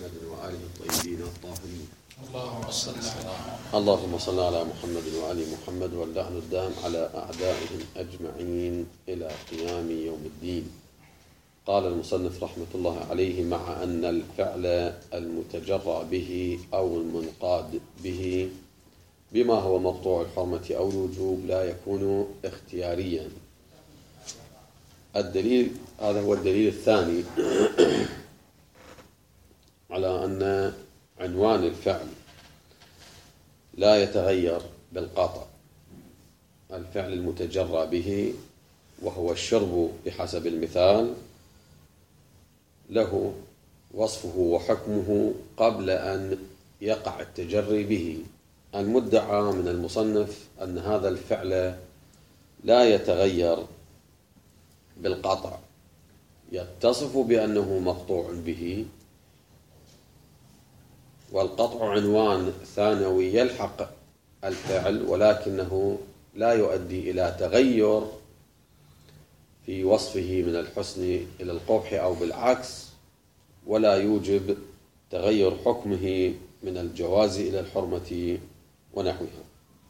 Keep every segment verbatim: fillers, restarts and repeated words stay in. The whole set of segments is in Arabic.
محمد وآله الطيبين الطاهرين. اللهم صل على اللهم صل على محمد وآل محمد واللعن الدام على أعدائهم أجمعين إلى قيام يوم الدين. قال المصنف رحمة الله عليه: مع أن الفعل المتجرأ به أو المنقاد به بما هو مقطوع الحرمة أو الوجوب لا يكون اختياريا. الدليل هذا هو الدليل الثاني على أن عنوان الفعل لا يتغير بالقطع. الفعل المتجرأ به وهو الشرب بحسب المثال له وصفه وحكمه قبل أن يقع التجري به. المدعى من المصنف أن هذا الفعل لا يتغير بالقطع، يتصف بأنه مقطوع به، والقطع عنوان ثانوي يلحق الفعل ولكنه لا يؤدي إلى تغير في وصفه من الحسن إلى القبح أو بالعكس، ولا يوجب تغير حكمه من الجواز إلى الحرمة ونحوها.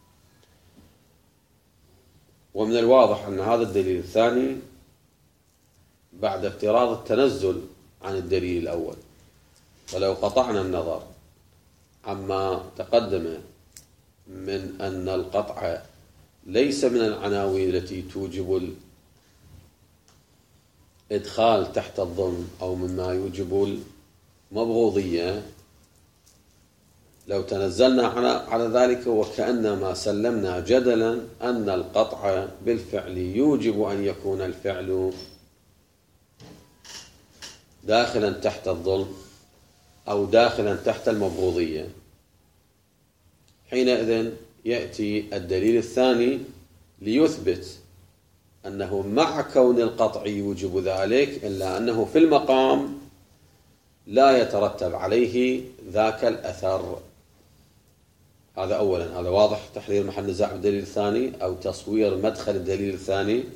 ومن الواضح أن هذا الدليل الثاني بعد افتراض التنزل عن الدليل الأول. ولو قطعنا النظر عما تقدم من أن القطع ليس من العناوين التي توجب الإدخال تحت الظلم أو مما يوجب المبغوضية، لو تنزلنا على ذلك وكأنما سلمنا جدلا أن القطع بالفعل يوجب أن يكون الفعل داخلا تحت الظلم أو داخلا تحت المبغوضية، حينئذ يأتي الدليل الثاني ليثبت أنه مع كون القطع يوجب ذلك إلا أنه في المقام لا يترتب عليه ذاك الأثر. هذا أولا، هذا واضح تحرير محل نزاع بالدليل الثاني أو تصوير مدخل الدليل الثاني.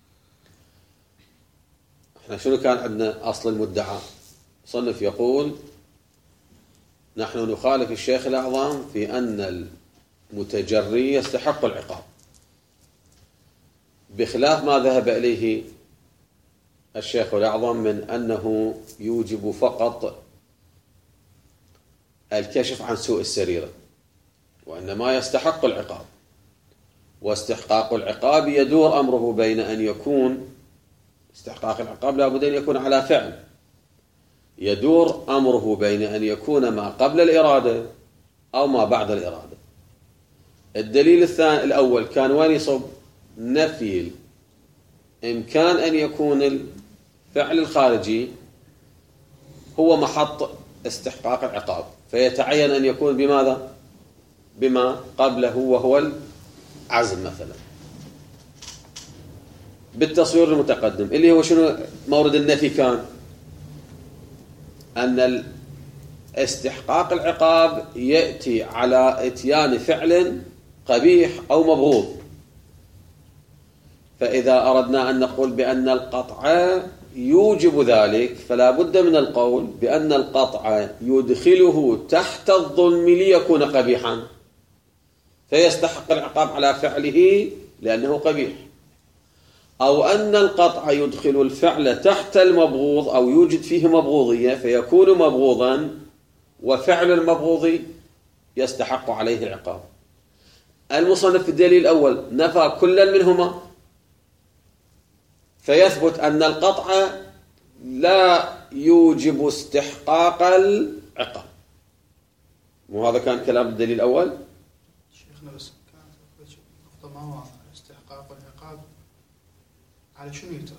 احنا شنو كان عندنا أصل المدعى؟ صنف يقول: نحن نخالف الشيخ الأعظم في أن المتجري يستحق العقاب، بخلاف ما ذهب إليه الشيخ الأعظم من أنه يوجب فقط الكشف عن سوء السريرة، وإنما يستحق العقاب. واستحقاق العقاب يدور أمره بين أن يكون استحقاق العقاب لابد أن يكون على فعل، يدور أمره بين أن يكون ما قبل الإرادة أو ما بعد الإرادة. الدليل الثاني الأول كان وين يصب؟ نفي إمكان أن يكون الفعل الخارجي هو محط استحقاق العقاب، فيتعين أن يكون بماذا؟ بما قبله وهو العزم مثلا. بالتصوير المتقدم اللي هو شنو مورد النفي؟ كان أن استحقاق العقاب يأتي على إتيان فعل قبيح أو مبغوض. فإذا أردنا أن نقول بأن القطع يوجب ذلك فلا بد من القول بأن القطع يدخله تحت الظلم ليكون قبيحا، فيستحق العقاب على فعله لأنه قبيح، أو أن القطع يدخل الفعل تحت المبغوض أو يوجد فيه مبغوضية فيكون مبغوضا، وفعل المبغوض يستحق عليه العقاب. المصنف في الدليل الأول نفى كلا منهما، فيثبت أن القطع لا يوجب استحقاق العقاب. وهذا كان كلام الدليل الأول. شيخنا بس كانت نقطة، ما هو استحقاق العقاب على شنو يترتب؟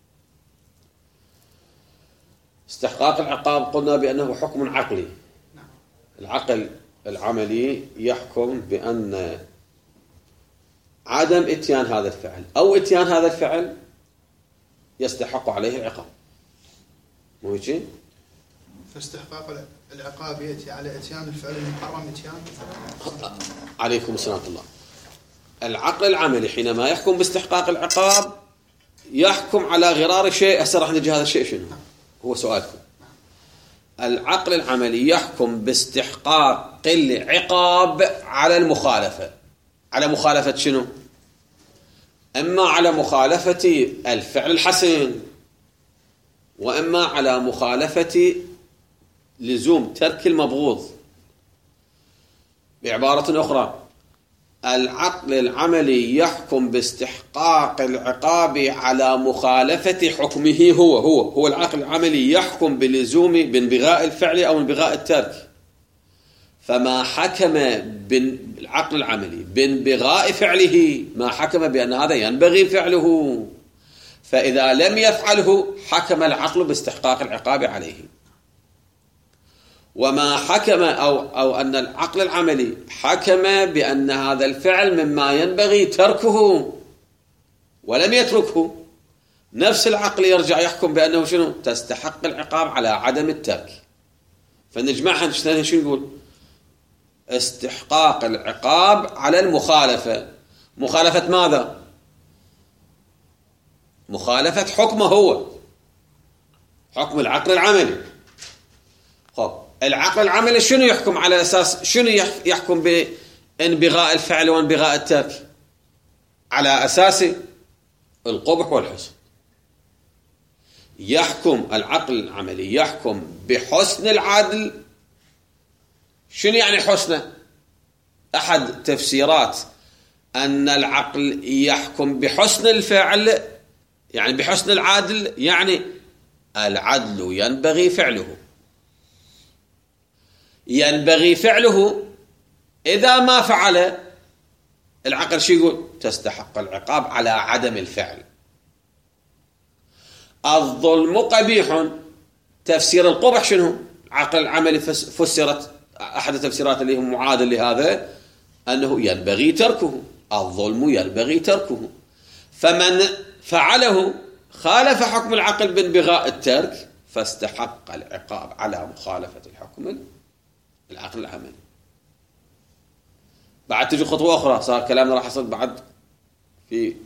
استحقاق العقاب قلنا بأنه حكم عقلي. نعم. العقل العملي يحكم بأن عدم اتيان هذا الفعل أو اتيان هذا الفعل يستحق عليه العقاب، مو هيك؟ فاستحقاق العقاب يأتي على اتيان الفعل المحرم اتيان مثلا. عليكم السلام الله. العقل العملي حينما يحكم باستحقاق العقاب يحكم على غرار شيء. هسه راح نجي هذا الشيء شنو هو سؤالكم. العقل العملي يحكم باستحقاق العقاب على المخالفة. على مخالفة شنو؟ إما على مخالفة الفعل الحسن، وإما على مخالفة لزوم ترك المبغوض. بعبارة أخرى، العقل العملي يحكم باستحقاق العقاب على مخالفة حكمه. هو هو هو العقل العملي يحكم بلزوم بانبغاء الفعل أو انبغاء الترك. فما حكم بالعقل العملي بانبغاء فعله، ما حكم بأن هذا ينبغي فعله، فإذا لم يفعله حكم العقل باستحقاق العقاب عليه. وما حكم أو, أو أن العقل العملي حكم بأن هذا الفعل مما ينبغي تركه ولم يتركه، نفس العقل يرجع يحكم بأنه شنو؟ تستحق العقاب على عدم الترك. فنجمعها شنو نقول؟ استحقاق العقاب على المخالفة. مخالفة ماذا؟ مخالفة حكمه هو، حكم العقل العملي. خب العقل العملي شنو يحكم على أساس شنو يحكم بانبغاء الفعل وانبغاء الترك؟ على أساس القبح والحسن. يحكم العقل العملي يحكم بحسن العدل. شنو يعني حسنه؟ أحد تفسيرات أن العقل يحكم بحسن الفعل يعني بحسن العدل، يعني العدل ينبغي فعله. ينبغي فعله، إذا ما فعل العقل شو يقول؟ تستحق العقاب على عدم الفعل. الظلم قبيح. تفسير القبح شنو؟ عقل العملي فسرت أحد التفسيرات اللي هو معادل لهذا أنه ينبغي تركه. الظلم ينبغي تركه، فمن فعله خالف حكم العقل بانبغاء الترك فاستحق العقاب على مخالفة الحكم العقل العملي. بعد تجي خطوة أخرى، صار كلامنا راح يصل بعد في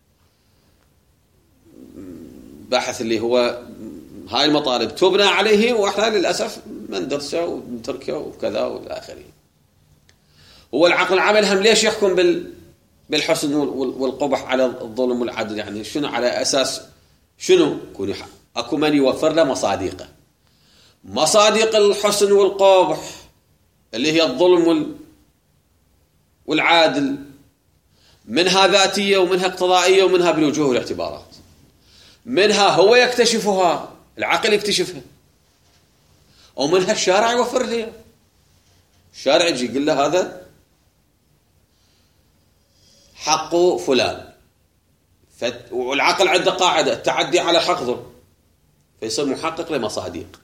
بحث اللي هو هاي المطالب تبنى عليه، وإحنا للأسف من درسه ومتركه وكذا والآخرين. هو العقل العملي هم ليش يحكم بال بالحسن والقبح على الظلم والعدل؟ يعني شنو على أساس شنو؟ كوني أكو من يوفر له مصادقه. مصادق الحسن والقبح اللي هي الظلم والعادل، منها ذاتية ومنها اقتضائية ومنها بالوجوه والاعتبارات. منها هو يكتشفها، العقل يكتشفها، ومنها الشارع يوفر لها. الشارع يجي يقول له هذا حق فلان، والعقل عنده قاعدة التعدي على حق ظلم، فيصير محقق لمصادق.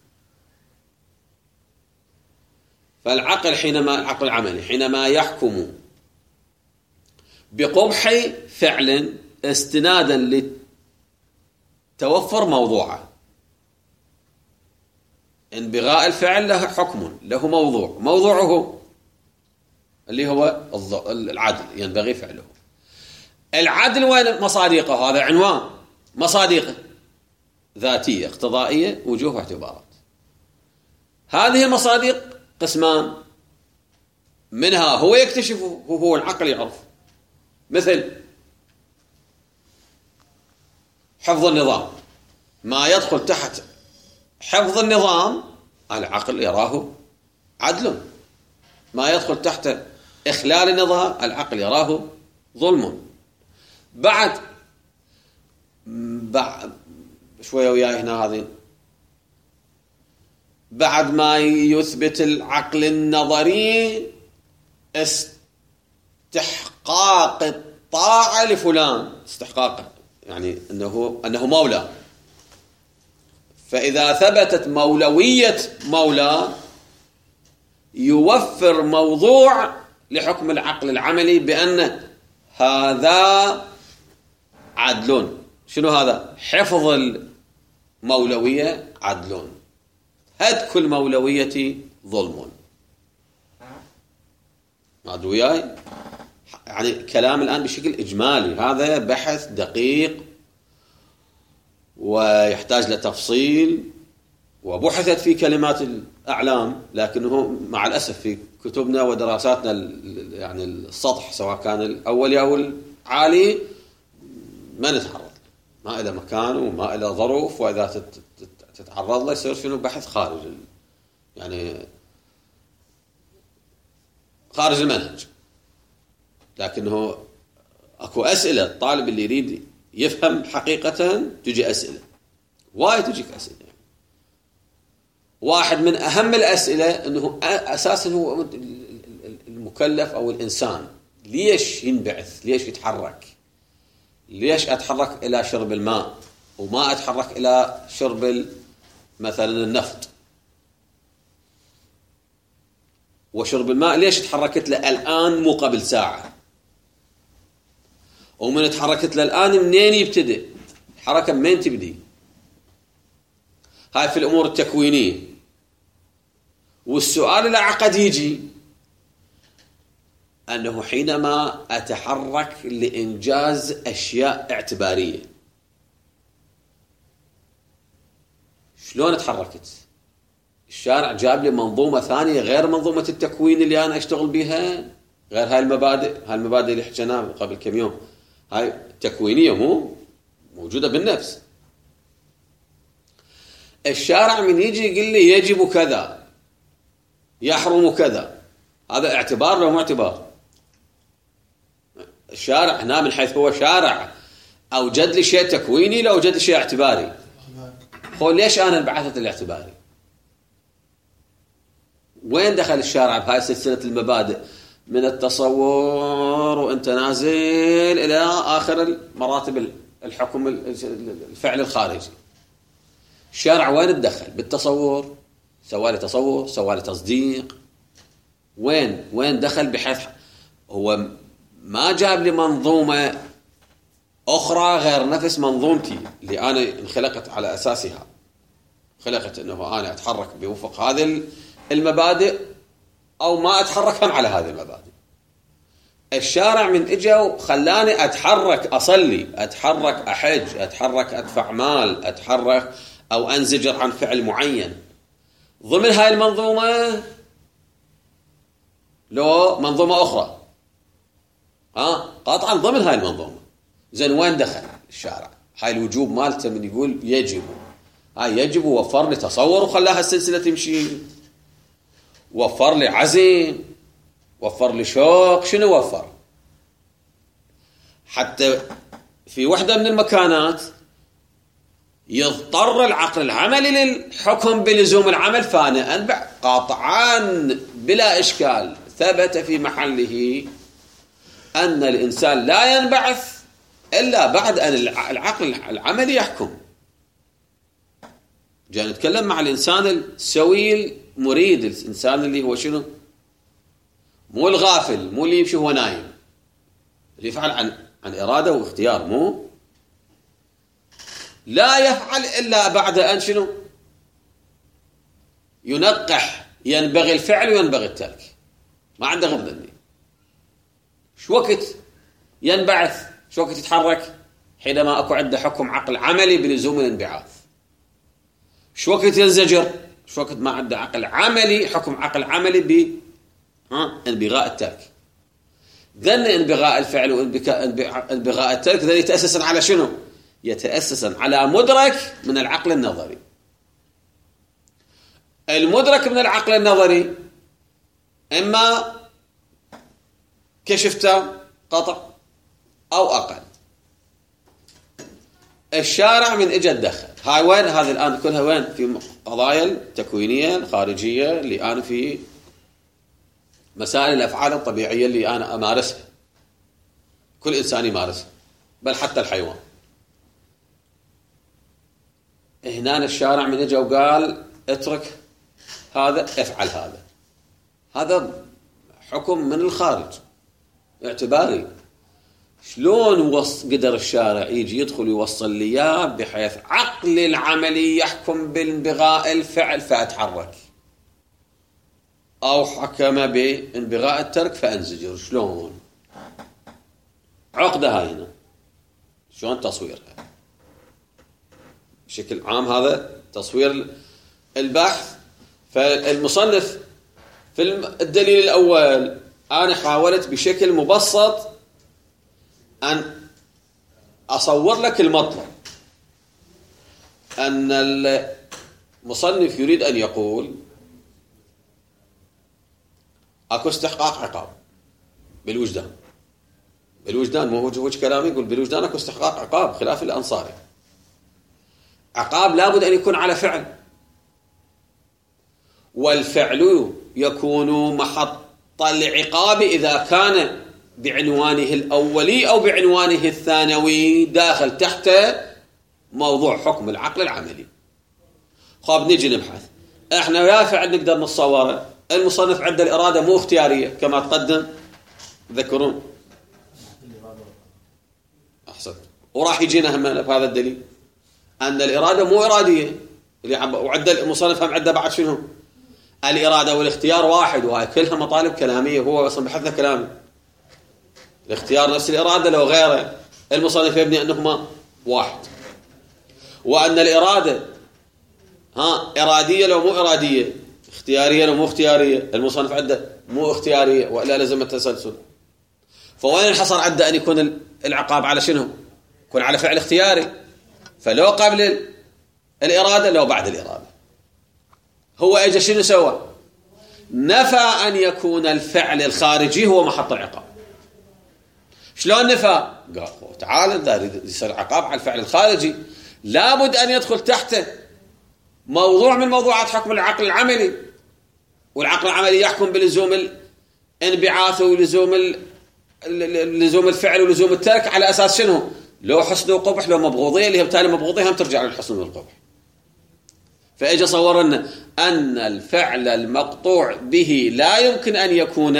فالعقل حينما العقل العملي حينما يحكم بقبح فعل استنادا لتوفر موضوعه، انبغاء الفعل له حكم، له موضوع، موضوعه اللي هو العدل ينبغي فعله. العدل وين مصادقه؟ هذا عنوان مصادقه ذاتية اقتضائية وجوه واعتبارات. هذه المصادق قسمان، منها هو يكتشفه، هو العقل يعرف. مثل حفظ النظام، ما يدخل تحت حفظ النظام العقل يراه عدل، ما يدخل تحت إخلال النظام العقل يراه ظلم. بعد بعد شوية وياي هنا هذين، بعد ما يثبت العقل النظري استحقاق الطاعة لفلان، استحقاق يعني أنه أنه مولى. فإذا ثبتت مولوية مولى يوفر موضوع لحكم العقل العملي بأن هذا عدل. شنو هذا؟ حفظ المولوية عدل، هتك المولوية ظلم. ما أدري وياي، يعني كلام الآن بشكل إجمالي، هذا بحث دقيق ويحتاج لتفصيل وبحثت في كلمات الأعلام، لكنه مع الأسف في كتبنا ودراساتنا يعني السطح سواء كان الأولي أو العالي ما نتعرض، ما إلى مكان وما إلى ظروف، وإذا تتعرض له يصير شنو بحث خارج يعني خارج المنهج. لكنه اكو اسئله الطالب اللي يريد يفهم حقيقه تجي اسئله وايد، تجيك اسئله يعني. واحد من اهم الاسئله انه اساسا هو المكلف او الانسان ليش ينبعث، ليش يتحرك، ليش اتحرك الى شرب الماء وما اتحرك الى شرب مثلا النفط، وشرب الماء ليش تحركت له الآن مو قبل ساعة، ومن تحركت له الآن منين يبتدئ الحركة، منين تبدي. هاي في الأمور التكوينية. والسؤال الأعقد يجي أنه حينما أتحرك لإنجاز أشياء اعتبارية شلون تحركت؟ الشارع جاب لي منظومة ثانية غير منظومة التكوين اللي أنا أشتغل بها، غير هاي المبادئ. هاي المبادئ اللي حكيناها قبل كم يوم هاي تكوينية مو موجودة بالنفس. الشارع من يجي يقول لي يجب كذا يحرم كذا، هذا اعتبار لو مو اعتبار؟ الشارع هنا من حيث هو شارع أوجد لي شيء تكويني لو أوجد لي شيء اعتباري. هو ليش أنا انبعثت الاعتباري؟ وين دخل الشارع بهاي سلسلة المبادئ من التصور وانت نازل إلى آخر مراتب الحكم الفعل الخارجي؟ الشارع وين تدخل بالتصور؟ سوالي تصور، سوالي تصديق، وين وين دخل؟ بحيث هو ما جاب لي منظومة أخرى غير نفس منظومتي اللي أنا انخلقت على أساسها. خلقت أنه أنا أتحرك بوفق هذه المبادئ أو ما أتحرك هم على هذه المبادئ. الشارع من إجا وخلاني أتحرك أصلي، أتحرك أحج، أتحرك أدفع مال، أتحرك أو أنزجر عن فعل معين ضمن هاي المنظومة لو منظومة أخرى، ها قاطعا ضمن هاي المنظومة. زين وين دخل الشارع؟ هاي الوجوب مالته من يقول يجب، هاي يجب ووفر لي تصور وخلاها السلسلة تمشي، وفر لي عزم، وفر لي شوق. شنو وفر؟ حتى في وحدة من المكانات يضطر العقل العملي للحكم بلزوم العمل، فأنا أنبع قاطعا بلا إشكال ثبت في محله أن الإنسان لا ينبعث إلا بعد أن العقل العملي يحكم. جاء نتكلم مع الإنسان السوي المريد، الإنسان اللي هو شنو؟ مو الغافل، مو اللي يمشي هو نايم، اللي يفعل عن عن إرادة واختيار، مو لا يفعل إلا بعد أن شنو؟ ينقح، ينبغي الفعل وينبغي الترك، ما عنده غير ذني. شو وقت ينبعث؟ شو وقت يتحرك؟ حينما أكو عنده حكم عقل عملي بلزوم الانبعاث. شو وقت ينزجر؟ شو وقت ما عنده عقل عملي، حكم عقل عملي ب ها انبغاء الترك. ذن انبغاء الفعل وانبغاء الترك ذن يتأسسا على شنو؟ يتأسسا على مدرك من العقل النظري. المدرك من العقل النظري إما كشفته قطع أو أقل. الشارع من إجا الدخل هاي وين؟ هذه الآن كلها وين؟ في قضايا التكوينية الخارجية اللي أنا في مسائل الأفعال الطبيعية اللي أنا أمارسها، كل إنسان يمارسها، بل حتى الحيوان. هنا الشارع من إجا وقال اترك هذا، افعل هذا. هذا حكم من الخارج اعتباري. شلون وص قدر الشارع يجي يدخل يوصل لي اياه بحيث عقل العملي يحكم بانبغاء الفعل فأتحرك، أو حكم بانبغاء الترك فأنزجر؟ شلون؟ عقدة هاي هنا شلون تصويرها؟ بشكل عام هذا تصوير البحث. فالمصنف في الدليل الأول أنا حاولت بشكل مبسط أن أصور لك المطلب، أن المصنف يريد أن يقول أكو استحقاق عقاب بالوجدان. بالوجدان مو هو وجه كلامي، يقول بالوجدان أكو استحقاق عقاب خلاف الأنصاري. عقاب لابد أن يكون على فعل، والفعل يكون محط العقاب إذا كان بعنوانه الأولي أو بعنوانه الثانوي داخل تحت موضوع حكم العقل العملي. خاب نجي نبحث احنا يا فعل نقدر نتصوره. المصنف عنده الإرادة مو اختيارية كما تقدم، تذكرون أحسن، وراح يجينا هم بهذا الدليل أن الإرادة مو إرادية، وعد المصنف هم عنده بعد شنو الإرادة والاختيار واحد، وهي كلها مطالب كلامية. هو أصلا بحثنا كلامي، الاختيار نفس الإرادة لو غيره، المصنف يبني أنهما واحد، وأن الإرادة ها إرادية لو مو إرادية، اختيارية لو مو اختيارية. المصنف عنده مو اختيارية وإلا لازم التسلسل. فوين الحصر عنده أن يكون العقاب على شنو؟ يكون على فعل اختياري، فلو قبل الإرادة لو بعد الإرادة. هو اجى شنو سوى؟ نفى أن يكون الفعل الخارجي هو محط العقاب. شلون نفى؟ قال تعال إذا يصير عقاب على الفعل الخارجي لابد أن يدخل تحته موضوع من موضوعات حكم العقل العملي، والعقل العملي يحكم بلزوم الانبعاث ولزوم لزوم الفعل ولزوم الترك على أساس شنو؟ لو حسن وقبح، لو مبغوضية اللي هي بالتالي مبغوضية هم ترجع للحسن والقبح. فإجا صور لنا أن الفعل المقطوع به لا يمكن أن يكون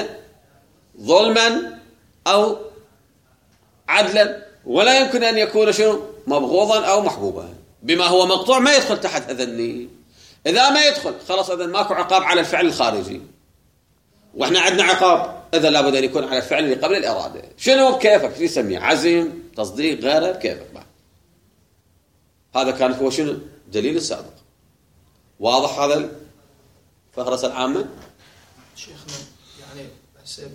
ظلما أو عدلا، ولا يمكن أن يكون شنو مبغوضا أو محبوبا. بما هو مقطوع ما يدخل تحت أذني. إذا ما يدخل خلاص إذا ماكو عقاب على الفعل الخارجي، وإحنا عندنا عقاب إذا لابد أن يكون على الفعل اللي قبل الإرادة. شنو بكيفك شو يسميه؟ عزم، تصديق، غيره، بكيفك بعد. هذا كان هو شنو دليل السابق. واضح هذا الفهرسة العامة؟ شيخنا يعني حسب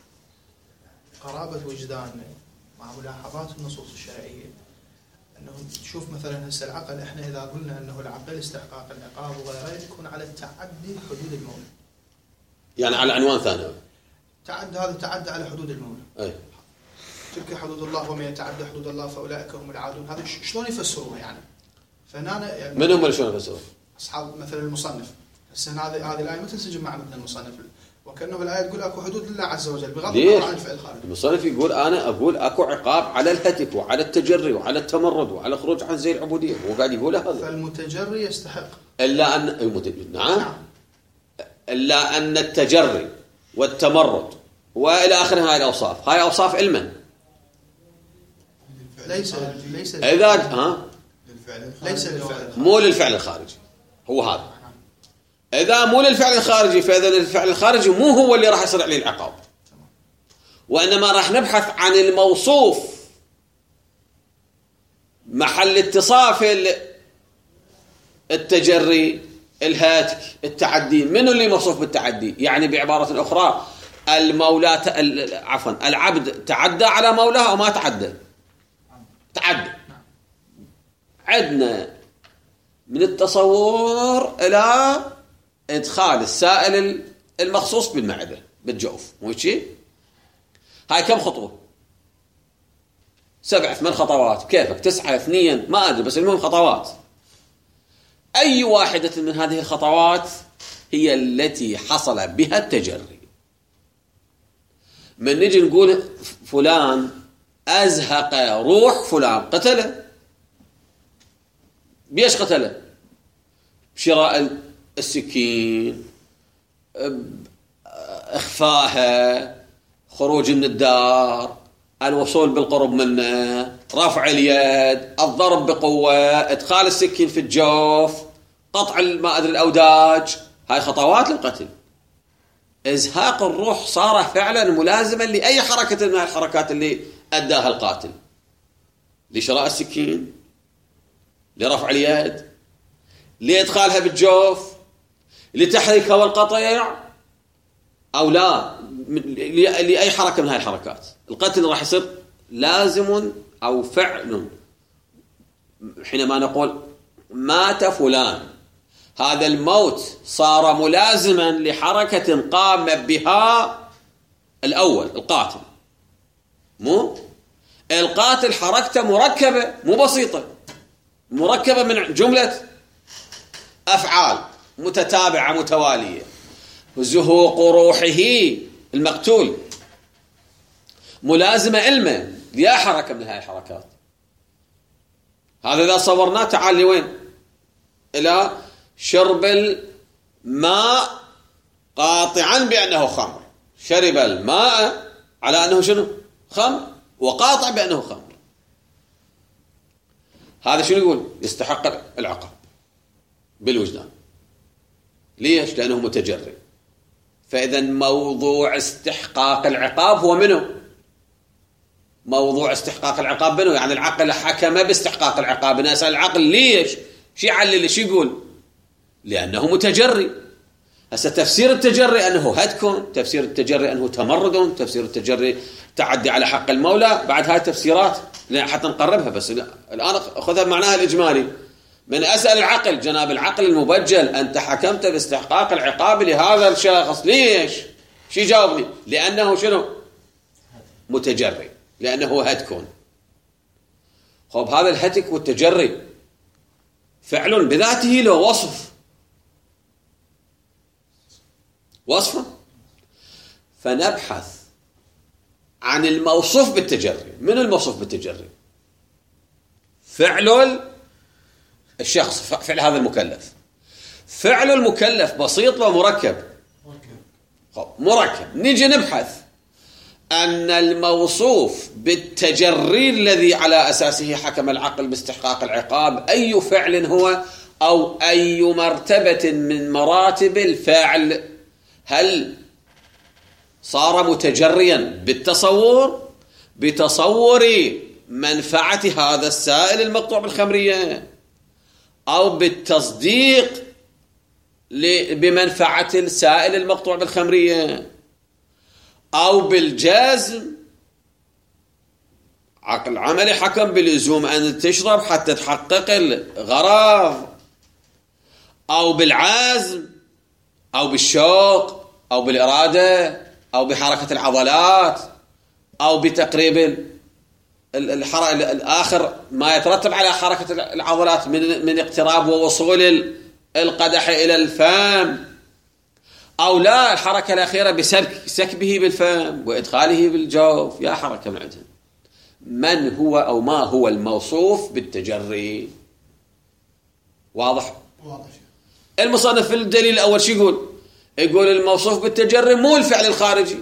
قرابة وجداننا مع ملاحظات النصوص الشرعية، أنه تشوف مثلا هسه العقل، إحنا إذا قلنا أنه العقل استحقاق العقاب وغيره يكون على التعدي حدود المولى، يعني على عنوان ثاني. تعدى هذا تعدى على حدود المولى. أي. تلك حدود الله ومن يتعدى حدود الله فأولئك هم العادون. هذا شلون يفسروها يعني؟ فهنا يعني من هم اللي شلون يفسروها؟ أصحاب مثل المصنف. هسه هذه هذه الآية ما تنسجم مع مثل المصنف، وكأنه الآية تقول أكو حدود لله عز وجل بغض النظر عن الفعل الخارجي. المصنف يقول أنا أقول أكو عقاب على الهتك وعلى التجري وعلى التمرد وعلى الخروج عن زي العبودية. هو قاعد يقول هذا. فالمتجري يستحق. إلا أن المت... نعم. نعم. إلا أن التجري والتمرد وإلى آخر هاي الأوصاف، هاي أوصاف علما. ليس ليس. إذا ها. ليس للفعل. مو للفعل الخارجي. هو هذا. إذا مو للفعل الخارجي فإذا الفعل الخارجي مو هو اللي راح يصير عليه العقاب، وإنما راح نبحث عن الموصوف محل اتصاف التجري، الهاتك، التعدي. منو اللي موصوف بالتعدي؟ يعني بعبارة أخرى المولى عفوا العبد تعدى على مولاه أو ما تعدى؟ تعدى. عندنا من التصور إلى إدخال السائل المخصوص بالمعدة بالجوف، مو شيء؟ هاي كم خطوة؟ سبع ثمان خطوات، كيفك تسعة اثنين ما أدري، بس المهم خطوات. أي واحدة من هذه الخطوات هي التي حصل بها التجري. من نجي نقول فلان أزهق روح فلان، قتله. بيش قتله؟ بشراء السكين، إخفاها، خروج من الدار، الوصول بالقرب منه، رفع اليد، الضرب بقوة، إدخال السكين في الجوف، قطع ما أدري الأوداج. هاي خطوات للقتل. إزهاق الروح صار فعلا ملازما لأي حركة من الحركات اللي أداها القاتل، لشراء السكين، لرفع اليد، لإدخالها بالجوف، لتحريكها والقطع، أو لا لأي حركة من هذه الحركات. القتل راح يصير لازم أو فعل. حينما نقول مات فلان، هذا الموت صار ملازما لحركة قام بها الأول القاتل. مو القاتل حركته مركبة، مو بسيطة، مركبة من جملة أفعال متتابعة متوالية. زهوق روحه المقتول ملازمة إلمه يا حركة من هذه الحركات. هذا إذا صورناه تعال لوين؟ إلى شرب الماء قاطعا بأنه خمر. شرب الماء على أنه شنو؟ خمر، وقاطع بأنه خمر. هذا شنو يقول؟ يستحق العقاب بالوجدان. ليش؟ لأنه متجري. فإذا موضوع استحقاق العقاب هو منه؟ موضوع استحقاق العقاب منه، يعني العقل حكم باستحقاق العقاب. نسأل العقل ليش؟ شي علل، شي يقول؟ لأنه متجري. هسه تفسير التجري أنه هتك، تفسير التجري أنه تمرد، تفسير التجري تعدي على حق المولى. بعد هاي التفسيرات حتى نقربها، بس الآن أخذها بمعناها الإجمالي. من أسأل العقل، جناب العقل المبجل، أنت حكمت باستحقاق العقاب لهذا الشخص، ليش؟ شي جاوبني؟ لأنه شنو؟ متجري، لأنه هتكون. خب هذا الهتك والتجري فعل بذاته له وصف، وصفه. فنبحث عن الموصوف بالتجري. من الموصوف بالتجري؟ فعل الشخص، فعل هذا المكلف. فعل المكلف بسيط ومركب؟ خب مركب. نيجي نبحث أن الموصوف بالتجري الذي على أساسه حكم العقل باستحقاق العقاب أي فعل هو، أو أي مرتبة من مراتب الفعل. هل صار متجريا بالتصور، بتصور منفعة هذا السائل المقطوع بالخمرية، أو بالتصديق بمنفعة السائل المقطوع بالخمرية، أو بالجزم؟ عقل عملي حكم بلزوم أن تشرب حتى تحقق الغرض، أو بالعزم، أو بالشوق، أو بالإرادة، أو بحركة العضلات، أو بتقريب الحركة الآخر ما يترتب على حركة العضلات من من اقتراب ووصول القدح إلى الفم، أو لا الحركة الأخيرة بسبك سكبه بالفم وإدخاله بالجوف، يا حركة من عندهم. من هو أو ما هو الموصوف بالتجري؟ واضح؟ واضح. المصنف في الدليل الأول شو يقول؟ يقول الموصوف بالتجري مو الفعل الخارجي،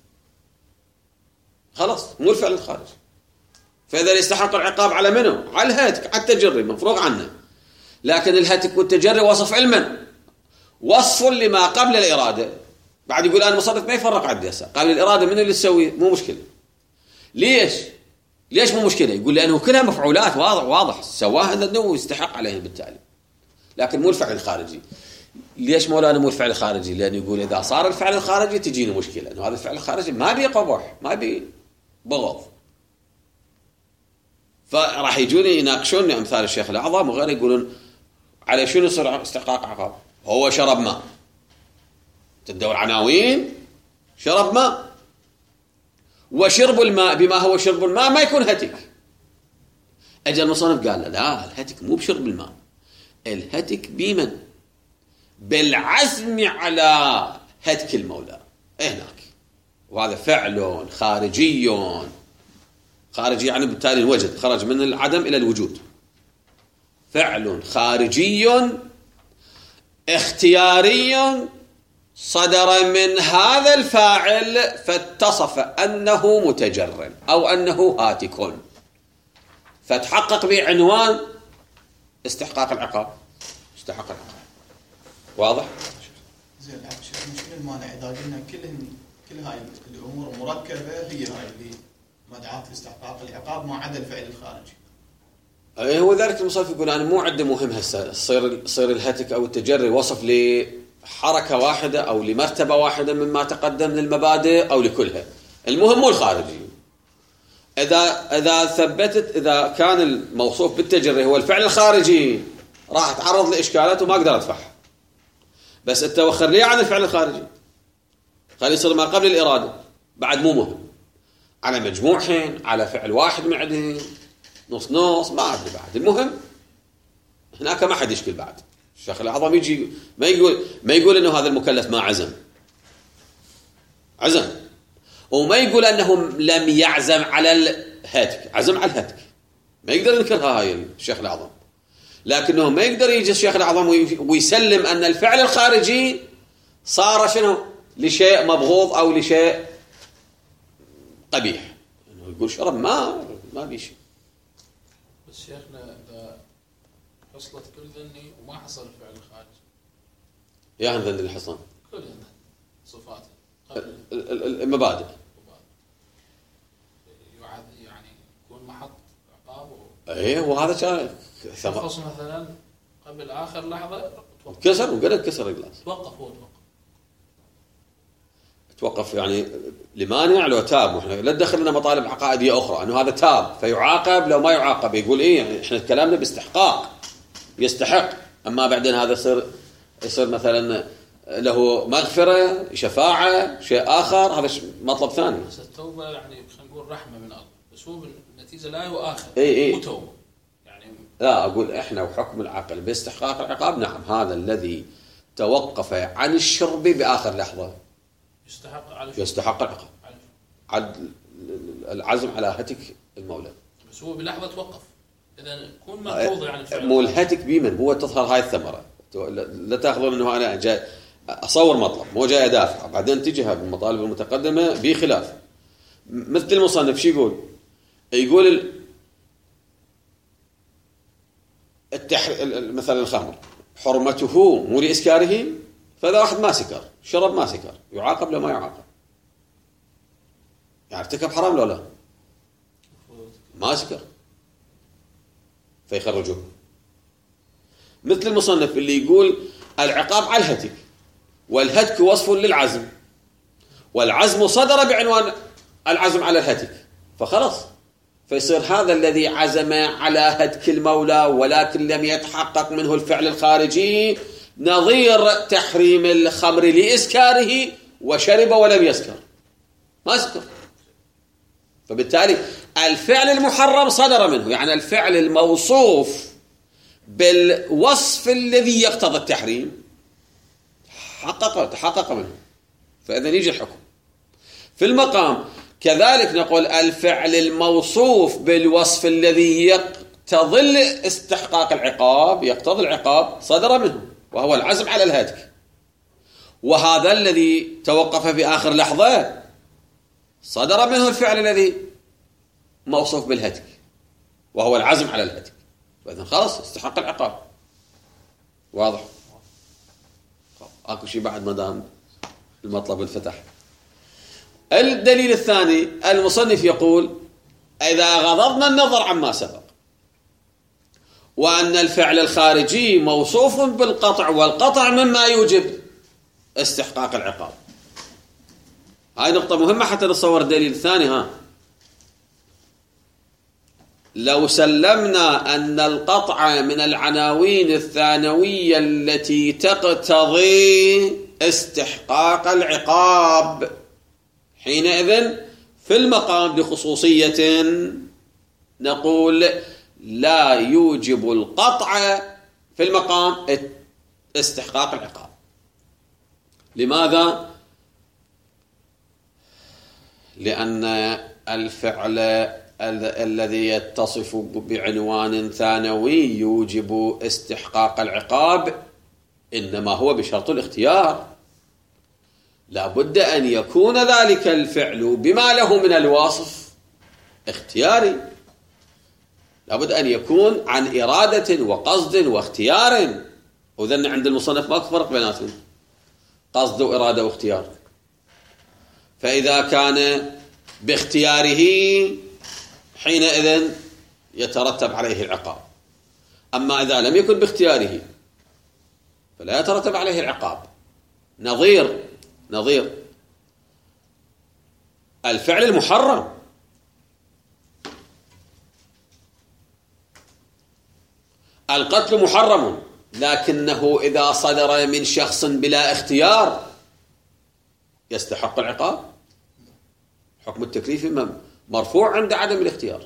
خلاص مو الفعل الخارجي. فإذا يستحق العقاب على منه؟ على الهتك، على التجري، مفروغ عنه. لكن الهتك والتجري وصف علما، وصف لما قبل الإرادة. بعد يقول أنا مصنف ما يفرق عندي هسه قبل الإرادة من اللي تسوي، مو مشكلة. ليش؟ ليش مو مشكلة؟ يقول لأنه كلها مفعولات، واضح واضح سواها أنه يستحق عليهم بالتالي، لكن مو الفعل الخارجي. ليش مولانا مو الفعل الخارجي؟ لأنه يقول إذا صار الفعل الخارجي تجينا مشكلة، أنه هذا الفعل الخارجي ما بيه قبح، ما بيه بغض. فراح يجوني يناقشوني أمثال الشيخ الأعظم وغيره، يقولون على شنو يصير استحقاق عقاب؟ هو شرب ماء، تدور عناوين، شرب ماء، وشرب الماء بما هو شرب الماء ما يكون هتك. أجل المصنف قال لا، الهتك مو بشرب الماء، الهتك بمن؟ بالعزم على هتك المولى هناك. وهذا فعل خارجي، خارجي يعني بالتالي الوجد، خرج من العدم إلى الوجود. فعل خارجي اختياري صدر من هذا الفاعل فاتصف أنه متجر أو أنه هاتك، فتحقق بعنوان استحقاق العقاب، استحقاق العقاب. واضح؟ زين شنو المانع إذا قلنا كل كل هاي الأمور مركبة هي هاي اللي مدعاة لاستحقاق العقاب ما عدا الفعل الخارجي؟ هو ذلك المصنف يقول أنا مو عندي مهم هسه صير صير الهتك أو التجري وصف لحركة واحدة أو لمرتبة واحدة مما تقدم من المبادئ أو لكلها. المهم مو الخارجي. إذا إذا ثبتت إذا كان الموصوف بالتجري هو الفعل الخارجي راح أتعرض لإشكالات وما أقدر أدفعها. بس أنت وخر لي عن الفعل الخارجي خلي يصير ما قبل الإرادة بعد مو مهم على مجموعين على فعل واحد من عندهم نص نص ما أدري بعد. المهم هناك ما حد يشكل بعد. الشيخ الأعظم يجي ما يقول ما يقول إنه هذا المكلف ما عزم عزم وما يقول أنه لم يعزم على الهتك عزم على الهتك ما يقدر ينكرها هاي الشيخ الأعظم. لكنه ما يقدر يجي الشيخ الأعظم ويسلم أن الفعل الخارجي صار شنو لشيء مبغوض أو لشيء قبيح. إنه يقول شرب ما ما بيشي. بس شيخنا إذا حصلت كل ذني وما حصل الفعل الخارجي يا هن ذن اللي حصل كل ذني صفاته المبادئ يعني يكون محط عقاب ايه وهذا كان شخص مثلا قبل آخر لحظة كسر وقلت كسر الجلاس توقف هو توقف توقف يعني لمانع لو تاب. واحنا لا تدخلنا مطالب عقائدية أخرى أنه هذا تاب فيعاقب لو ما يعاقب يقول إيه يعني إحنا كلامنا باستحقاق يستحق. أما بعدين هذا يصير يصير مثلا له مغفرة شفاعة شيء آخر هذا مطلب ثاني. بس التوبة يعني خلينا نقول رحمة من الله بس هو بالنتيجة لا يؤاخذ إيه إيه. مو توبة يعني لا أقول إحنا وحكم العقل باستحقاق العقاب نعم هذا الذي توقف عن الشرب بآخر لحظة يستحق على يستحق العقاب عد العزم على هتك المولى. بس هو بلحظة توقف إذا يكون مفروض يعني الفعل مو الهتك بيمن هو تظهر هاي الثمرة. لا تأخذون أنه أنا جاي أصور مطلب مو جاي أدافع بعدين تجي هذه المطالب المتقدمة بخلاف. مثل المصنف شو يقول يقول التح... مثلا الخمر حرمته مو لإسكاره فإذا واحد ما سكر شرب ما سكر يعاقب لو ما يعاقب يعني ارتكب حرام لو لا ما سكر فيخرجوه. مثل المصنف اللي يقول العقاب على الهتك والهتك وصف للعزم والعزم صدر بعنوان العزم على الهتك فخلص فيصير هذا الذي عزم على هتك المولى ولكن لم يتحقق منه الفعل الخارجي نظير تحريم الخمر لإسكاره وشرب ولم يسكر ما سكر. فبالتالي الفعل المحرم صدر منه يعني الفعل الموصوف بالوصف الذي يقتضي التحريم حقق تحقق منه فإذا يجي الحكم. في المقام كذلك نقول الفعل الموصوف بالوصف الذي يقتضي استحقاق العقاب يقتضي العقاب صدر منه وهو العزم على الهتك وهذا الذي توقف في آخر لحظة صدر منه الفعل الذي موصوف بالهتك وهو العزم على الهتك فإذن خلاص استحق العقاب. واضح اكو شيء بعد ما دام المطلب انفتح. الدليل الثاني المصنف يقول إذا غضضنا النظر عما سبق وأن الفعل الخارجي موصوف بالقطع والقطع مما يوجب استحقاق العقاب. هاي نقطة مهمة حتى نتصور الدليل الثاني. ها لو سلمنا أن القطع من العناوين الثانوية التي تقتضي استحقاق العقاب حينئذ في المقام بخصوصية نقول لا يوجب القطع في المقام استحقاق العقاب. لماذا؟ لأن الفعل الذي يتصف بعنوان ثانوي يوجب استحقاق العقاب إنما هو بشرط الاختيار. لا بد أن يكون ذلك الفعل بما له من الوصف اختياري. لا بد أن يكون عن إرادة وقصد واختيار. وذن عند المصنف ما فرق بيناتهم قصد وإرادة واختيار. فإذا كان باختياره حينئذ يترتب عليه العقاب أما إذا لم يكن باختياره فلا يترتب عليه العقاب. نظير نظير الفعل المحرم. القتل محرم، لكنه إذا صدر من شخص بلا اختيار يستحق العقاب. حكم التكليف مرفوع عند عدم الاختيار.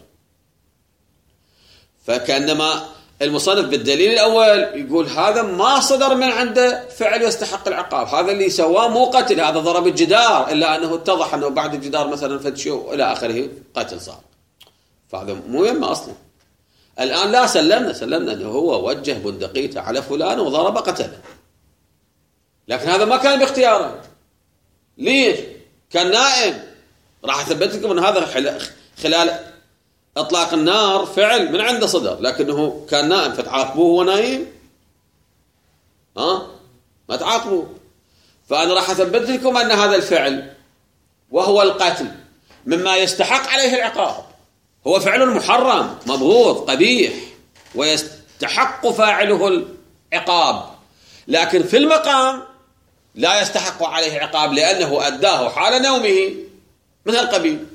فكأنما المصنف بالدليل الأول يقول هذا ما صدر من عنده فعل يستحق العقاب، هذا اللي سواه مو قتل، هذا ضرب الجدار، إلا أنه اتضح أنه بعد الجدار مثلا فتشو إلى آخره قتل صار، فهذا مو يما أصلا. الآن لا سلمنا سلمنا أنه هو وجه بندقيته على فلان وضرب قتله، لكن هذا ما كان باختياره. ليش؟ كان نائم. راح أثبت لكم أن هذا خلال إطلاق النار فعل من عنده صدر، لكنه كان نائم فتعاقبوه وهو نايم؟ ها؟ ما تعاقبوه. فأنا راح أثبت لكم أن هذا الفعل وهو القتل مما يستحق عليه العقاب، هو فعل محرم مبغوض قبيح ويستحق فاعله العقاب، لكن في المقام لا يستحق عليه عقاب لأنه أداه حال نومه من القبيل.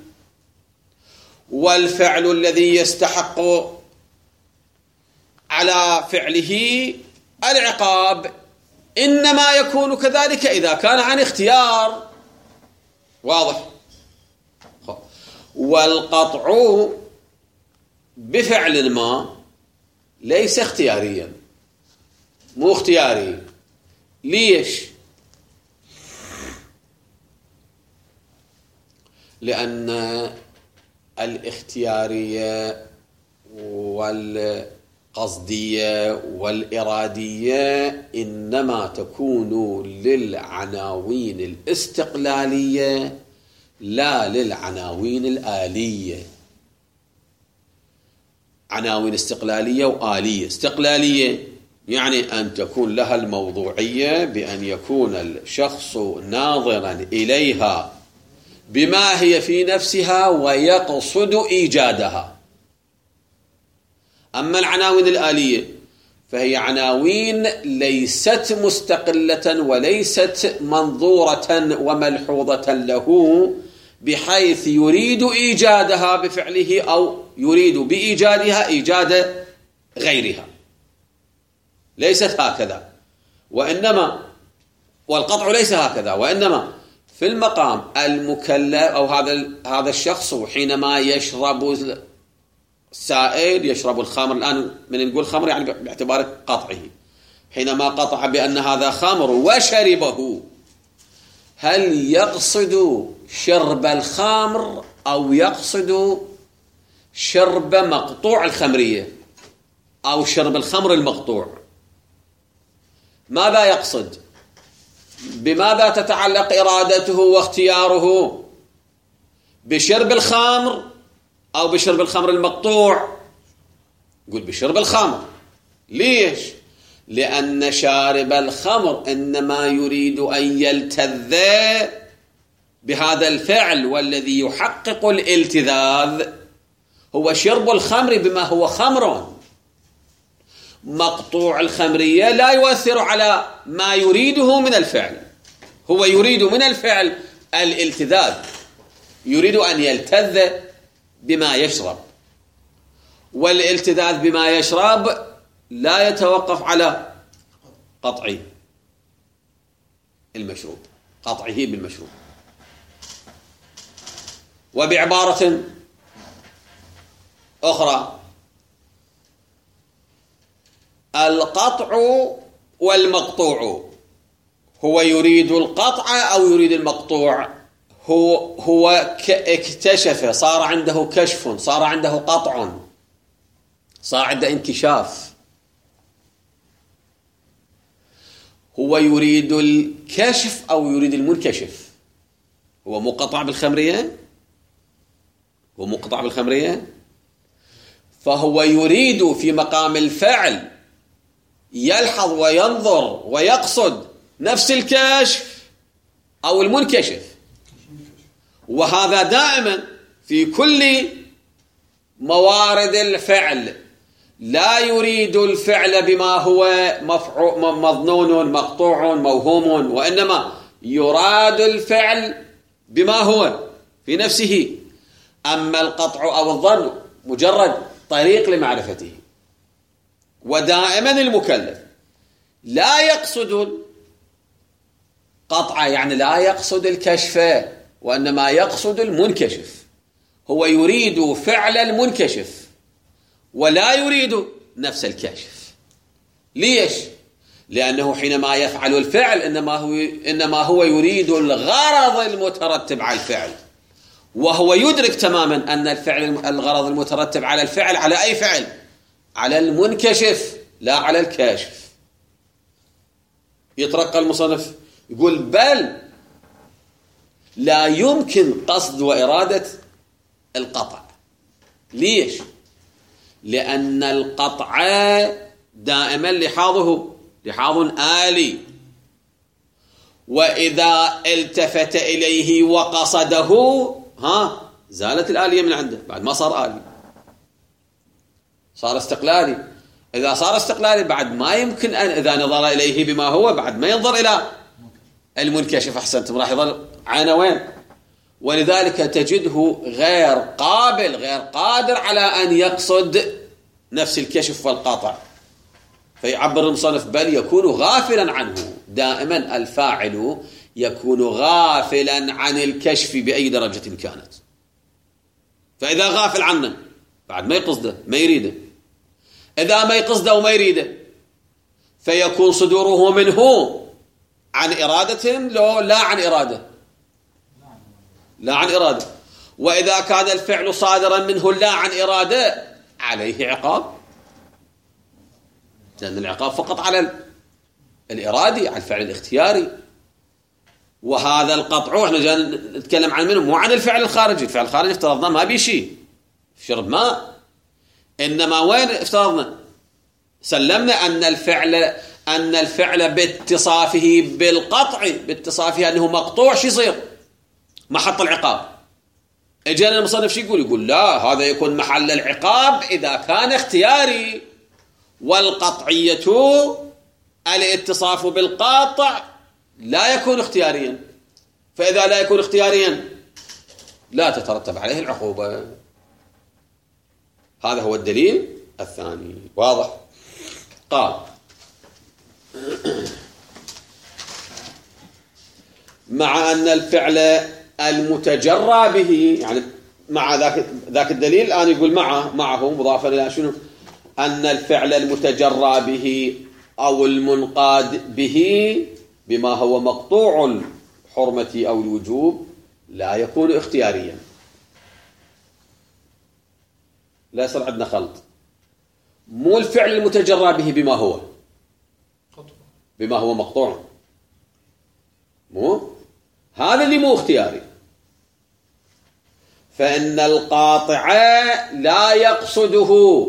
والفعل الذي يستحق على فعله العقاب إنما يكون كذلك إذا كان عن اختيار. واضح؟ والقطع بفعل ما ليس اختياريا، مو اختياري. ليش؟ لأن الاختيارية والقصدية والإرادية إنما تكون للعناوين الاستقلالية لا للعناوين الآلية. عناوين استقلالية وآلية. استقلالية يعني أن تكون لها الموضوعية بأن يكون الشخص ناظرا إليها بما هي في نفسها ويقصد إيجادها. أما العناوين الآلية فهي عناوين ليست مستقلة وليست منظورة وملحوظة له بحيث يريد إيجادها بفعله أو يريد بإيجادها إيجاد غيرها. ليست هكذا، وإنما والقطع ليس هكذا، وإنما في المقام المكلف أو هذا هذا الشخص حينما يشرب سائل، يشرب الخمر، الآن من نقول خمر يعني باعتبار قطعه، حينما قطع بأن هذا خمر وشربه، هل يقصد شرب الخمر أو يقصد شرب مقطوع الخمرية أو شرب الخمر المقطوع؟ ماذا يقصد؟ بماذا تتعلق إرادته واختياره؟ بشرب الخمر أو بشرب الخمر المقطوع؟ يقول بشرب الخمر. ليش؟ لأن شارب الخمر إنما يريد أن يلتذ بهذا الفعل، والذي يحقق الالتذاذ هو شرب الخمر بما هو خمر. مقطوع الخمرية لا يؤثر على ما يريده من الفعل، هو يريد من الفعل الالتذاذ، يريد أن يلتذ بما يشرب، والالتذاذ بما يشرب لا يتوقف على قطع المشروب، قطعه بالمشروب. وبعبارة أخرى، القطع والمقطوع، هو يريد القطع أو يريد المقطوع؟ هو هو اكتشف، صار عنده كشف، صار عنده قطع، صار عنده انكشاف. هو يريد الكشف أو يريد المنكشف؟ هو مقطع بالخمرية، هو مقطع بالخمرية، فهو يريد في مقام الفعل يلحظ وينظر ويقصد نفس الكشف أو المنكشف. وهذا دائما في كل موارد الفعل لا يريد الفعل بما هو مظنون مقطوع موهوم، وإنما يراد الفعل بما هو في نفسه. أما القطع أو الظن مجرد طريق لمعرفته. ودائما المكلف لا يقصد القطع، يعني لا يقصد الكشف، وإنما يقصد المنكشف. هو يريد فعل المنكشف ولا يريد نفس الكشف. ليش؟ لأنه حينما يفعل الفعل إنما هو, إنما هو يريد الغرض المترتب على الفعل، وهو يدرك تماما أن الفعل الغرض المترتب على الفعل على أي فعل؟ على المنكشف لا على الكاشف. يترقى المصنف يقول بل لا يمكن قصد وإرادة القطع. ليش؟ لأن القطع دائما لحاظه لحاظ آلي، وإذا التفت إليه وقصده ها زالت الآلية من عنده، بعد ما صار آلي، صار استقلالي. إذا صار استقلالي بعد ما يمكن أن إذا نظر إليه بما هو بعد ما ينظر إلى المنكشف. أحسنتم، راح يظل عينه وين؟ ولذلك تجده غير قابل غير قادر على أن يقصد نفس الكشف والقطع. فيعبر المصنف بل يكون غافلا عنه. دائما الفاعل يكون غافلا عن الكشف بأي درجة كانت. فإذا غافل عنه بعد ما يقصده ما يريده، إذا ما يقصده وما يريده فيكون صدوره منه عن إرادة لو لا عن إرادة لا عن إرادة. وإذا كان الفعل صادرا منه لا عن إرادة عليه عقاب، لأن العقاب فقط على الإرادي، على الفعل الاختياري. وهذا القطع احنا جاي نتكلم عن منه مو عن الفعل الخارجي. الفعل الخارجي افترضنا ما بيشي شرب ماء، إنما وين افترضنا؟ سلمنا أن الفعل أن الفعل باتصافه بالقطع، باتصافه أنه مقطوع، شو يصير؟ محط العقاب. اجانا المصنف شو يقول؟ يقول لا، هذا يكون محل العقاب إذا كان اختياري، والقطعية الاتصاف بالقاطع لا يكون اختياريا. فإذا لا يكون اختياريا لا تترتب عليه العقوبة. هذا هو الدليل الثاني. واضح؟ قال مع أن الفعل المتجرى به، يعني مع ذاك ذاك الدليل الآن يقول معه معه مضافا إلى شنو؟ أن الفعل المتجرى به أو المنقاد به بما هو مقطوع الحرمة أو الوجوب لا يكون اختياريا. لا يصير عندنا خلط. مو الفعل المتجرى به بما هو بما هو مقطوع، مو هذا اللي مو اختياري. فإن القاطع لا يقصده،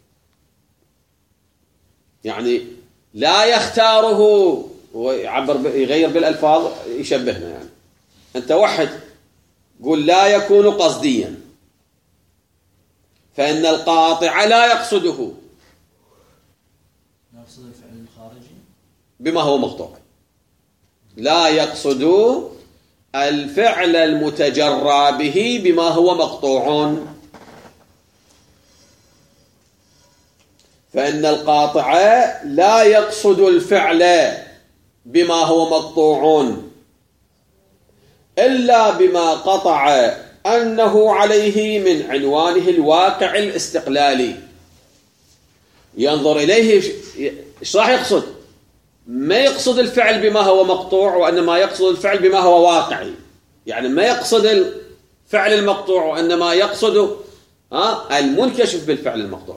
يعني لا يختاره. ويعبر يغير بالألفاظ يشبهنا. يعني أنت وحد قول لا يكون قصديا، فإن القاطع لا يقصده، يقصد الفعل الخارجي بما هو مقطوع. لا يقصد الفعل المتجرى به بما هو مقطوع. فإن القاطع لا يقصد الفعل بما هو مقطوع إلا بما قطع أنه عليه من عنوانه الواقع الاستقلالي. ينظر إليه إيش راح يقصد؟ ما يقصد الفعل بما هو مقطوع، وإنما يقصد الفعل بما هو واقعي. يعني ما يقصد الفعل المقطوع، وإنما يقصد ها المنكشف بالفعل المقطوع.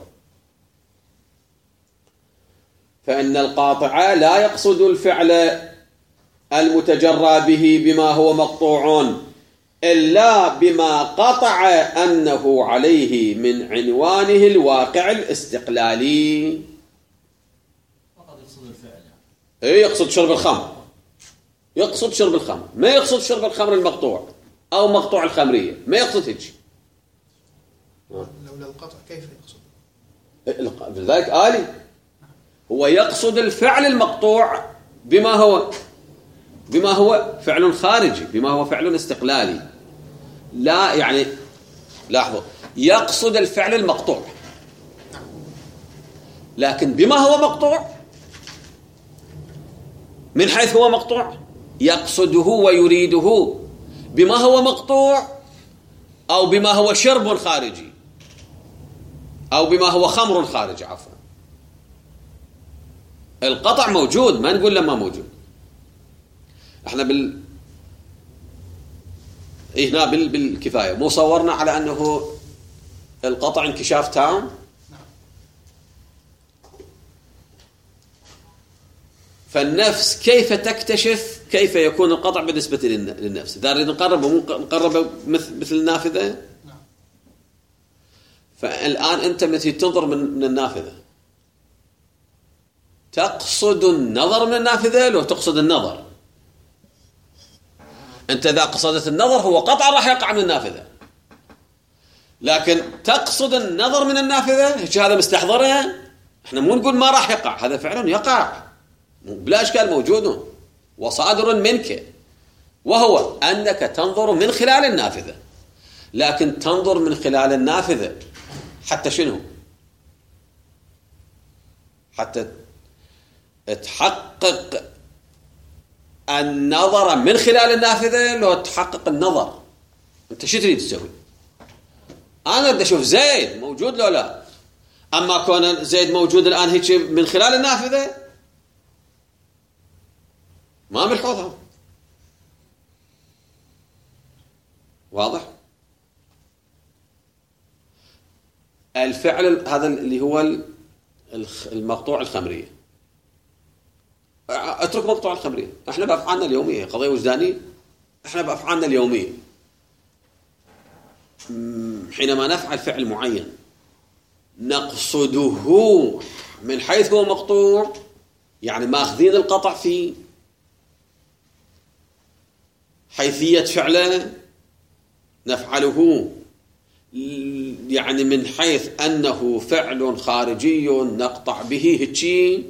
فإن القاطع لا يقصد الفعل المتجرى به بما هو مقطوع إلا بما قطع أنه عليه من عنوانه الواقع الاستقلالي. فقط يقصد الفعل يعني. إيه، يقصد شرب الخمر، يقصد شرب الخمر، ما يقصد شرب الخمر المقطوع أو مقطوع الخمرية، ما يقصد هيك. لولا القطع كيف يقصد؟ لذلك آلي هو يقصد الفعل المقطوع بما هو بما هو فعل خارجي، بما هو فعل استقلالي. لا يعني لاحظوا، يقصد الفعل المقطوع، لكن بما هو مقطوع، من حيث هو مقطوع يقصده ويريده بما هو مقطوع، أو بما هو شرب خارجي، أو بما هو خمر خارجي. عفوا، القطع موجود، ما نقول لما موجود. احنا بال إيه هنا بال... بالكفاية مو صورنا على أنه القطع انكشاف تام. فالنفس كيف تكتشف كيف يكون القطع بالنسبة للنفس؟ إذا نريد نقرب نقرب مثل مثل النافذة. فالآن أنت متى تنظر من من النافذة تقصد النظر من النافذة لو تقصد النظر؟ أنت إذا قصدت النظر هو قطع راح يقع من النافذة، لكن تقصد النظر من النافذة هيك هذا مستحضرها. احنا مو نقول ما راح يقع، هذا فعلا يقع بلا إشكال، موجود وصادر منك، وهو أنك تنظر من خلال النافذة. لكن تنظر من خلال النافذة حتى شنو؟ حتى تحقق النظر من خلال النافذة. لو تحقق النظر أنت شو تريد تسوي؟ أنا بدي أشوف زيد موجود لو لا. أما كون زيد موجود الآن هيك من خلال النافذة ما ملحوظها. واضح؟ الفعل هذا اللي هو المقطوع الخمرية، اترك مقطوع الخمرية. احنا بأفعالنا اليومية قضية وجدانية، احنا بأفعالنا اليومية حينما نفعل فعل معين نقصده من حيث هو مقطوع، يعني ماخذين القطع في حيثية فعله، نفعله يعني من حيث أنه فعل خارجي نقطع به هيك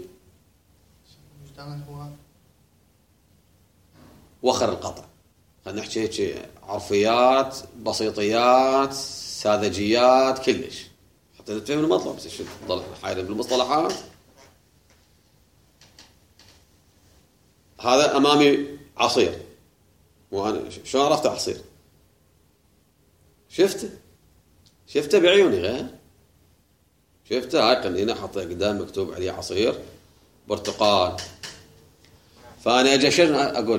وخر القطع. خلينا نحكي هيك عرفيات بسيطيات ساذجيات كلش حتى نتفهم المطلب. بس شو تضل حايل بالمصطلحات. هذا أمامي عصير، وأنا شو عرفت عصير؟ شفته شفته بعيوني غير شفته. هاي قنينة حطيه قدام مكتوب عليه عصير برتقال. فأنا أجي شنو أقول؟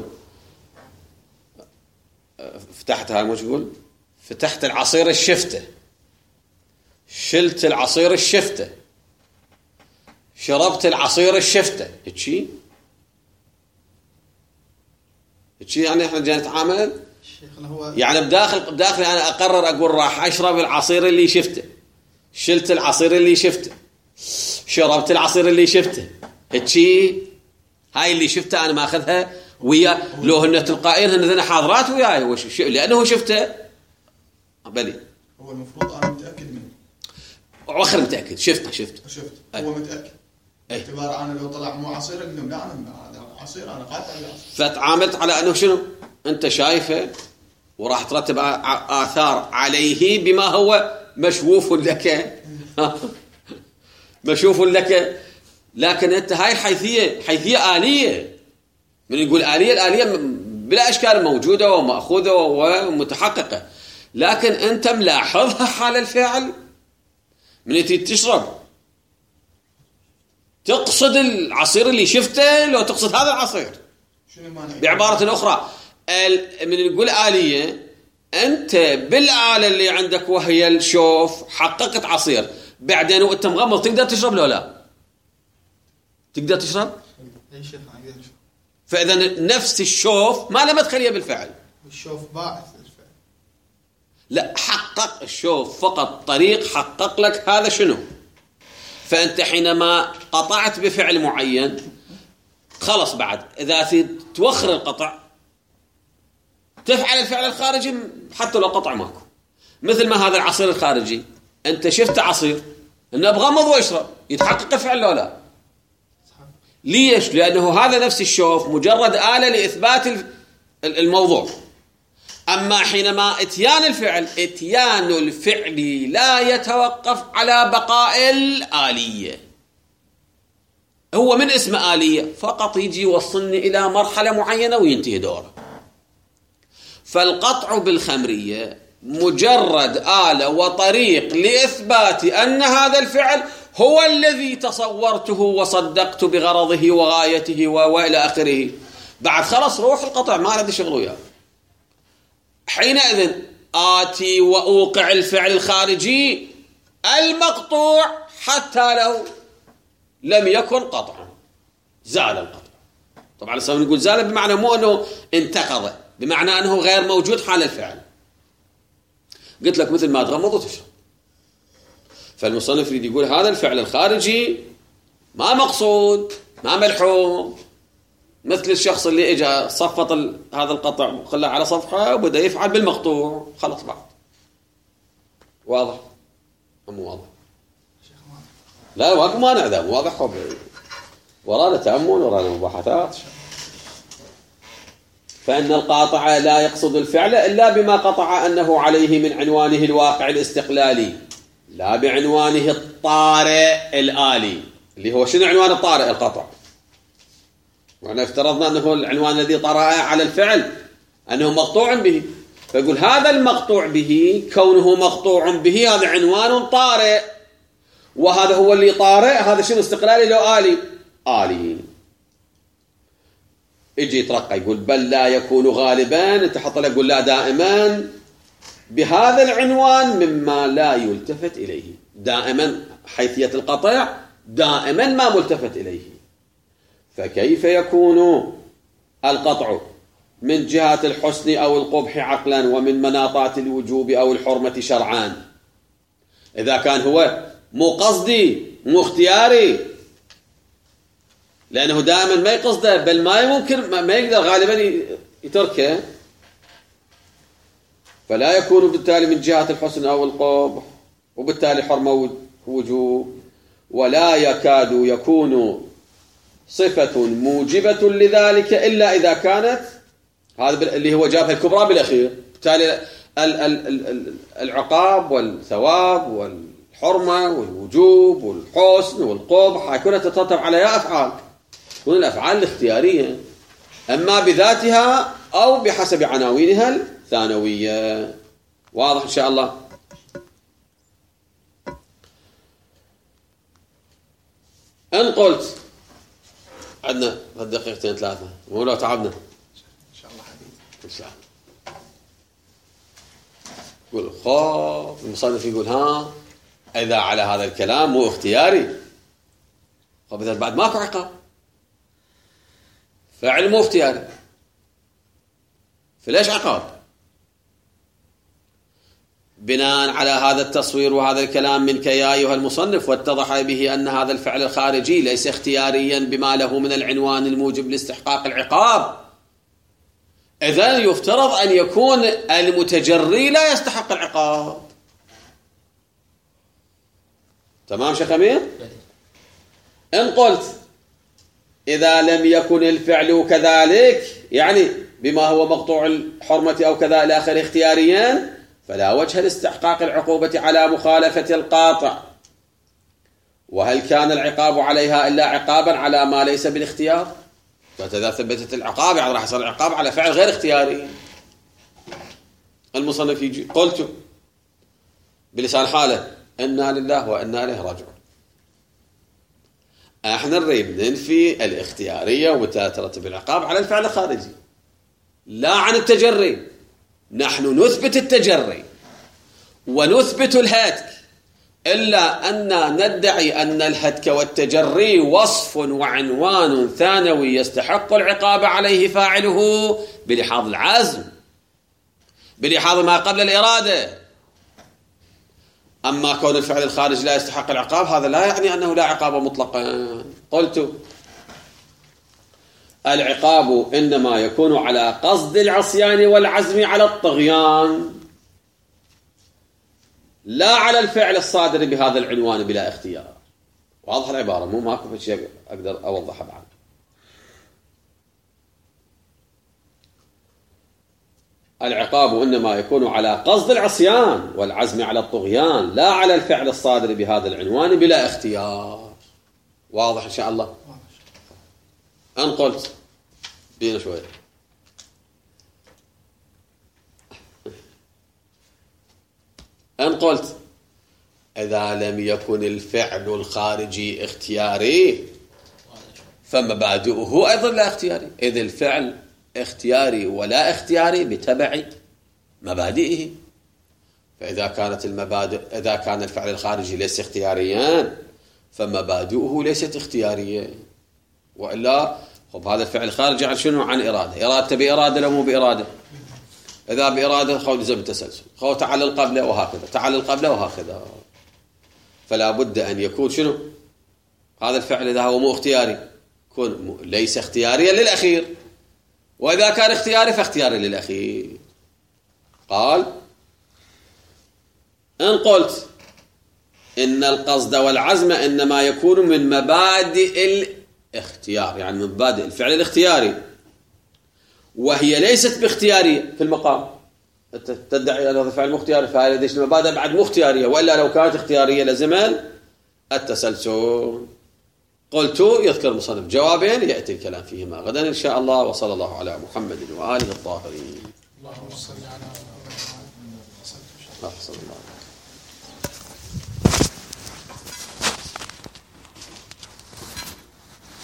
فتحت هاي مش أقول فتحت العصير الشفته، شلت العصير الشفته، شربت العصير الشفته. هيك هيك يعني احنا جاي نتعامل يعني بداخل بداخلي انا اقرر اقول راح اشرب العصير اللي شفته، شلت العصير اللي شفته، شربت العصير اللي شفته. هيك هاي اللي شفته انا ماخذها ويا لو هن تلقائيا هن حاضرات وياي وش لانه شفته بلي. هو المفروض انا متاكد منه واخر متاكد شفته شفته شفت أي. هو متاكد أي. اعتبار انا لو طلع مو عصير اقول لهم لا انا هذا عصير انا قاطع العصير. فتعاملت على انه شنو انت شايفه وراح ترتب آثار عليه بما هو مشووف لك مشووف لك. لكن انت هاي حيثيه حيثيه آلية. من يقول آلية الآلية بلا اشكال موجوده ومأخوذه ومتحققه، لكن انت ملاحظها حال الفعل. من تريد تشرب تقصد العصير اللي شفته لو تقصد هذا العصير. بعبارة أخرى من نقول آلية، أنت بالآلة اللي عندك وهي الشوف حققت عصير، بعدين وأنت مغمض تقدر تشرب لو لا؟ تقدر تشرب؟ فإذا نفس الشوف ما له مدخلية بالفعل. الشوف باعث الفعل. لا، حقق الشوف فقط طريق حقق لك هذا شنو. فأنت حينما قطعت بفعل معين خلص بعد إذا توخر القطع تفعل الفعل الخارجي حتى لو قطع ماكو. مثل ما هذا العصير الخارجي أنت شفت عصير انه بغمض واشرب يتحقق الفعل لو لا؟ ليش؟ لأنه هذا نفس الشوف مجرد آلة لإثبات الموضوع. أما حينما اتيان الفعل، اتيان الفعل لا يتوقف على بقاء الآلية. هو من اسم آلية فقط يجي يوصلني إلى مرحلة معينة وينتهي دوره. فالقطع بالخمرية مجرد آلة وطريق لإثبات أن هذا الفعل هو الذي تصورته وصدقت بغرضه وغايته وإلى آخره. بعد خلص روح القطع ما عندي شغل وياه. حينئذ آتي وأوقع الفعل الخارجي المقطوع حتى لو لم يكن قطعا، زال القطع. طبعا لسه نقول زال بمعنى مو أنه انتقض، بمعنى أنه غير موجود حال الفعل. قلت لك مثل ما تغمض وتشرب. فالمصنف يريد يقول هذا الفعل الخارجي ما مقصود، ما ملحوم، مثل الشخص اللي اجى صفط هذا القطع وخلاه على صفحه وبدا يفعل بالمقطوع، خلص بعد. واضح؟ مو واضح؟ لا واقف ما نعدم، واضح. ورانا تأمل، ورانا مباحثات. فإن القاطع لا يقصد الفعل إلا بما قطع أنه عليه من عنوانه الواقع الاستقلالي، لا بعنوانه الطارئ الآلي. اللي هو شنو عنوان الطارئ؟ القطع. وأنا افترضنا أنه العنوان الذي طرأ على الفعل أنه مقطوع به، فيقول هذا المقطوع به كونه مقطوع به هذا عنوان طارئ، وهذا هو اللي طارئ. هذا شنو؟ استقلالي لو آلي؟ آلي. يجي يترقى يقول بل لا يكون غالبا، انت حط له يقول لا دائما بهذا العنوان مما لا يلتفت إليه. دائما حيثية القطع دائما ما ملتفت إليه. فكيف يكون القطع من جهة الحسن أو القبح عقلا ومن مناطات الوجوب أو الحرمة شرعان إذا كان هو مو قصدي مو اختياري؟ لأنه دائما ما يقصده، بل ما يمكن ما يقدر غالبا يتركه. فلا يكون بالتالي من جهة الحسن أو القبح، وبالتالي حرمة وجوب، ولا يكاد يكون صفة موجبة لذلك إلا إذا كانت، هذا اللي هو جابها الكبرى بالأخير. بالتالي العقاب والثواب والحرمة والوجوب والحسن والقبح هيكون تترتب عليها أفعال، تكون الأفعال الاختيارية، أما بذاتها أو بحسب عناوينها الثانوية. واضح إن شاء الله؟ إن قلت عندنا دقيقتين ثلاثة، مو لو تعبنا إن شاء الله حبيبي إن شاء الله. يقول خوف المصنف يقول ها إذا على هذا الكلام مو اختياري، طب إذا بعد ماكو عقاب، فعل مو اختياري، فليش عقاب؟ بناء على هذا التصوير وهذا الكلام منك يا أيها المصنف، واتضح به أن هذا الفعل الخارجي ليس اختياريا بما له من العنوان الموجب لاستحقاق العقاب، إذن يفترض أن يكون المتجري لا يستحق العقاب. تمام شيخ أمير؟ إن قلت إذا لم يكن الفعل كذلك، يعني بما هو مقطوع الحرمة أو كذا إلى آخره اختياريا، فلا وجه لاستحقاق العقوبة على مخالفة القاطع. وهل كان العقاب عليها إلا عقابا على ما ليس بالاختيار؟ فإذا ثبتت العقاب يعني راح يصير العقاب على فعل غير اختياري. المصنف يجي قلت بلسان حاله إنا لله وإنا إليه راجعون. احنا نريد ننفي الاختيارية وتترتب العقاب على الفعل الخارجي، لا عن التجري. نحن نثبت التجري ونثبت الهتك، إلا أن ندعي أن الهتك والتجري وصف وعنوان ثانوي يستحق العقاب عليه فاعله بلحاظ العزم، بلحاظ ما قبل الإرادة. أما كون الفعل الخارج لا يستحق العقاب هذا لا يعني أنه لا عقاب مطلقا. قلت العقاب إنما يكون على قصد العصيان والعزم على الطغيان، لا على الفعل الصادر بهذا العنوان بلا اختيار. واضح العبارة؟ مو ماكو شيء أقدر أوضحها بعد. العقاب إنما يكون على قصد العصيان والعزم على الطغيان، لا على الفعل الصادر بهذا العنوان بلا اختيار. واضح إن شاء الله؟ أن قلت بينا شوية. أن قلت إذا لم يكن الفعل الخارجي اختياري فمبادئه أيضا لا اختياري، إذ الفعل اختياري ولا اختياري بتبع مبادئه. فإذا كانت المبادئ إذا كان الفعل الخارجي ليس اختياريا فمبادئه ليست اختيارية، وإلا خب هذا الفعل خارجي عن شنو؟ عن إرادة. إرادته بإرادة لو مو بإرادة؟ إذا بإرادة خو لزم التسلسل، خو تعلل قبله وهكذا، تعلل قبله وهكذا. فلا بد أن يكون شنو؟ هذا الفعل إذا هو مو اختياري يكون ليس اختياريا للأخير، وإذا كان اختياري فاختياري للأخير. قال إن قلت إن القصد والعزم إنما يكون من مبادئ الاختيار، يعني من مبادئ الفعل الاختياري، وهي ليست باختيارية في المقام. تدعي أن هذا الفعل مختياري، فهذه ليش المبادئ بعد مختيارية، وإلا لو كانت اختيارية لزم التسلسل. قلت يذكر مصنف جوابين يأتي الكلام فيهما غدا إن شاء الله. وصلى الله على محمد وآله الطاهرين. اللهم صل على محمد وعلى آله وصحبه وسلم. أحسن الله.